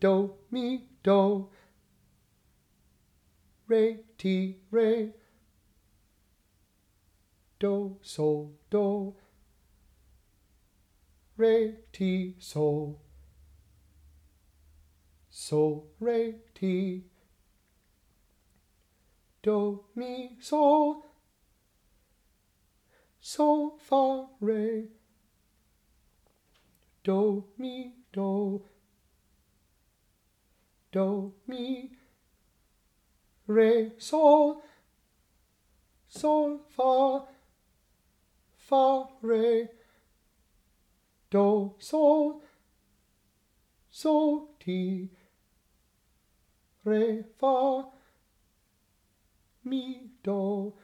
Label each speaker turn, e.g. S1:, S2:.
S1: do, mi, do, re, ti, re, do, sol, do, re, ti, sol, sol, re, ti, do, mi, sol, sol, fa, re, do, mi, do, do, mi, re, sol, sol, fa, fa, re, do, sol, sol, ti, re, fa, mi, do,